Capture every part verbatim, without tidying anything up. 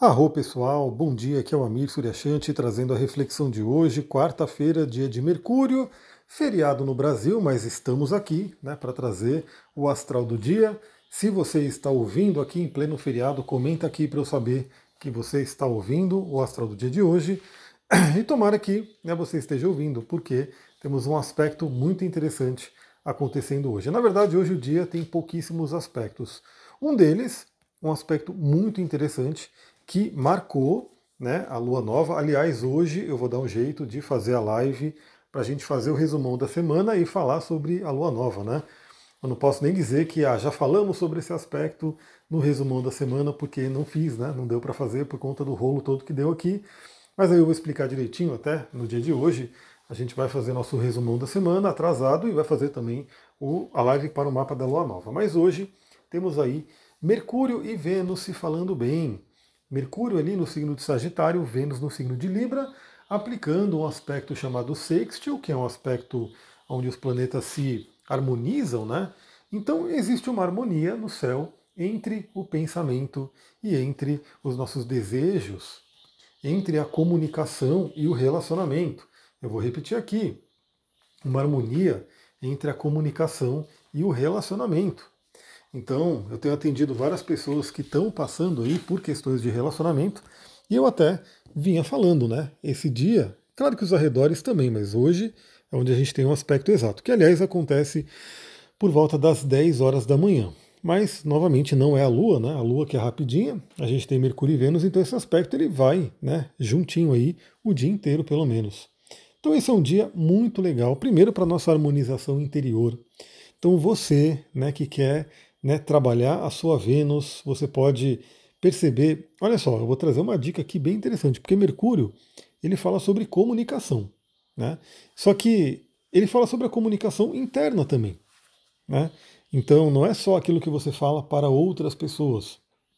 Arro pessoal, bom dia, aqui é o Amir Suryashanti trazendo a reflexão de hoje, quarta-feira, dia de Mercúrio, feriado no Brasil, mas estamos aqui né, para trazer o astral do dia. Se você está ouvindo aqui em pleno feriado, comenta aqui para eu saber que você está ouvindo o astral do dia de hoje. E tomara que né, você esteja ouvindo, porque temos um aspecto muito interessante acontecendo hoje. Na verdade, hoje o dia tem pouquíssimos aspectos. Um deles, um aspecto muito interessante, que marcou né, a lua nova. Aliás, hoje eu vou dar um jeito de fazer a live para a gente fazer o resumão da semana e falar sobre a lua nova, né? Eu não posso nem dizer que ah, já falamos sobre esse aspecto no resumão da semana, porque não fiz, né? Não deu para fazer por conta do rolo todo que deu aqui. Mas aí eu vou explicar direitinho até no dia de hoje. A gente vai fazer nosso resumão da semana atrasado e vai fazer também o, a live para o mapa da lua nova. Mas hoje temos aí Mercúrio e Vênus se falando bem. Mercúrio ali no signo de Sagitário, Vênus no signo de Libra, aplicando um aspecto chamado sextil, que é um aspecto onde os planetas se harmonizam, né? Então existe uma harmonia no céu entre o pensamento e entre os nossos desejos, entre a comunicação e o relacionamento. Eu vou repetir aqui, uma harmonia entre a comunicação e o relacionamento. Então, eu tenho atendido várias pessoas que estão passando aí por questões de relacionamento, e eu até vinha falando, né? Esse dia, claro que os arredores também, mas hoje é onde a gente tem um aspecto exato, que aliás acontece por volta das dez horas da manhã. Mas, novamente, não é a Lua, né? A Lua que é rapidinha, a gente tem Mercúrio e Vênus, então esse aspecto ele vai, né, juntinho aí, o dia inteiro pelo menos. Então esse é um dia muito legal, primeiro para nossa harmonização interior. Então você, né, que quer né, trabalhar a sua Vênus, você pode perceber. Olha só, eu vou trazer uma dica aqui bem interessante, porque Mercúrio ele fala sobre comunicação, né? Só que ele fala sobre a comunicação interna também, né? Então não é só aquilo que você fala para outras pessoas,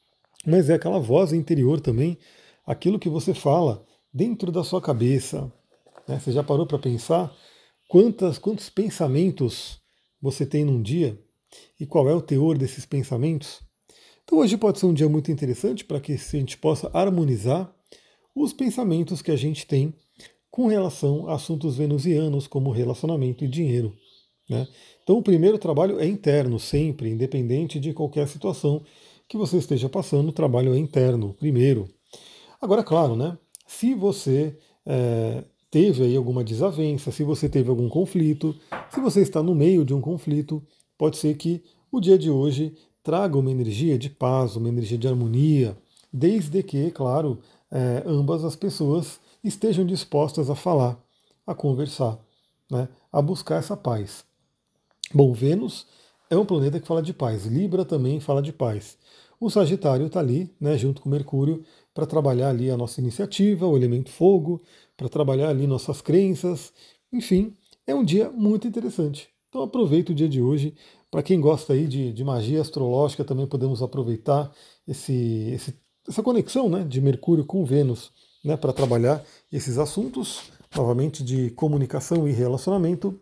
mas é aquela voz interior também, aquilo que você fala dentro da sua cabeça, né? Você já parou para pensar quantas, quantos pensamentos você tem num dia e qual é o teor desses pensamentos? Então hoje pode ser um dia muito interessante para que a gente possa harmonizar os pensamentos que a gente tem com relação a assuntos venusianos, como relacionamento e dinheiro, né? Então o primeiro trabalho é interno, sempre, independente de qualquer situação que você esteja passando, o trabalho é interno, primeiro. Agora, claro, né? Se você é, teve aí alguma desavença, se você teve algum conflito, se você está no meio de um conflito, pode ser que o dia de hoje traga uma energia de paz, uma energia de harmonia, desde que, claro, é, ambas as pessoas estejam dispostas a falar, a conversar, né, a buscar essa paz. Bom, Vênus é um planeta que fala de paz, Libra também fala de paz. O Sagitário está ali, né, junto com Mercúrio, para trabalhar ali a nossa iniciativa, o elemento fogo, para trabalhar ali nossas crenças. Enfim, é um dia muito interessante. Então aproveita o dia de hoje. Para quem gosta aí de, de magia astrológica, também podemos aproveitar esse, esse- essa conexão né, de Mercúrio com Vênus né, para trabalhar esses assuntos, novamente, de comunicação e relacionamento.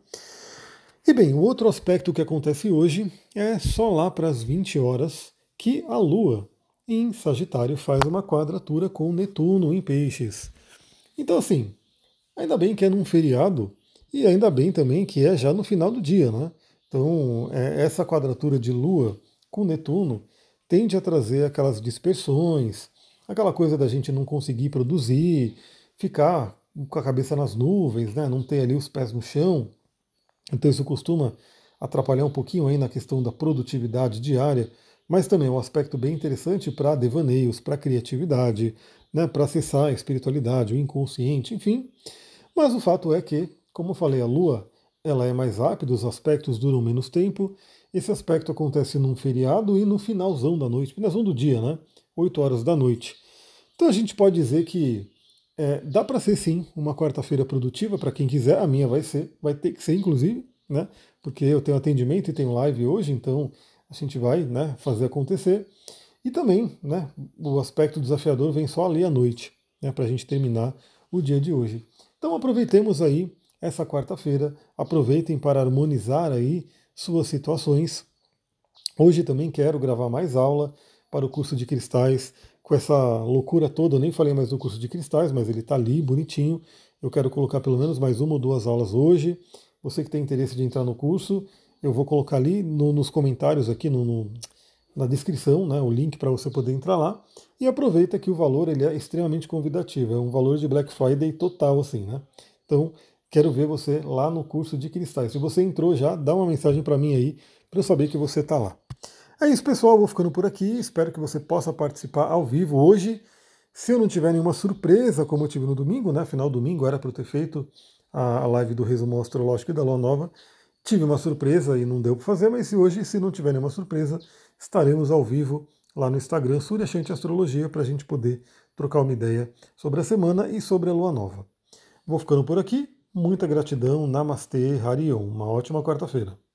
E bem, o outro aspecto que acontece hoje é só lá para as vinte horas que a Lua em Sagitário faz uma quadratura com Netuno em Peixes. Então, assim, ainda bem que é num feriado e ainda bem também que é já no final do dia, né? Então, é, essa quadratura de Lua com Netuno tende a trazer aquelas dispersões, aquela coisa da gente não conseguir produzir, ficar com a cabeça nas nuvens, né? Não ter ali os pés no chão. Então isso costuma atrapalhar um pouquinho aí na questão da produtividade diária, mas também é um aspecto bem interessante para devaneios, para criatividade, né, para acessar a espiritualidade, o inconsciente, enfim. Mas o fato é que, como eu falei, a Lua ela é mais rápida, os aspectos duram menos tempo. Esse aspecto acontece num feriado e no finalzão da noite, finalzão do dia, né? oito horas da noite. Então a gente pode dizer que é, dá para ser sim uma quarta-feira produtiva para quem quiser. A minha vai ser, vai ter que ser inclusive, né? Porque eu tenho atendimento e tenho live hoje, então a gente vai, né, fazer acontecer. E também, né, o aspecto desafiador vem só ali à noite, né, para a gente terminar o dia de hoje. Então aproveitemos aí essa quarta-feira, aproveitem para harmonizar aí suas situações. Hoje também quero gravar mais aula para o curso de cristais. com essa loucura toda, eu nem falei mais do curso de cristais, mas ele está ali, bonitinho. Eu quero colocar pelo menos mais uma ou duas aulas hoje. Você que tem interesse de entrar no curso, eu vou colocar ali no- nos comentários aqui, no, no- na descrição, né, o link para você poder entrar lá. E aproveita que o valor ele é extremamente convidativo, é um valor de Black Friday total, assim, né? Então, quero ver você lá no curso de cristais. Se você entrou já, dá uma mensagem para mim aí, para eu saber que você está lá. É isso, pessoal. Vou ficando por aqui. Espero que você possa participar ao vivo hoje. Se eu não tiver nenhuma surpresa, como eu tive no domingo, né? Final do domingo era para eu ter feito a a live do resumo astrológico e da Lua Nova. Tive uma surpresa e não deu para fazer, mas se hoje, se não tiver nenhuma surpresa, estaremos ao vivo lá no Instagram Suryashanti Astrologia para a gente poder trocar uma ideia sobre a semana e sobre a Lua Nova. Vou ficando por aqui. Muita gratidão. Namastê, Harion. Uma ótima quarta-feira.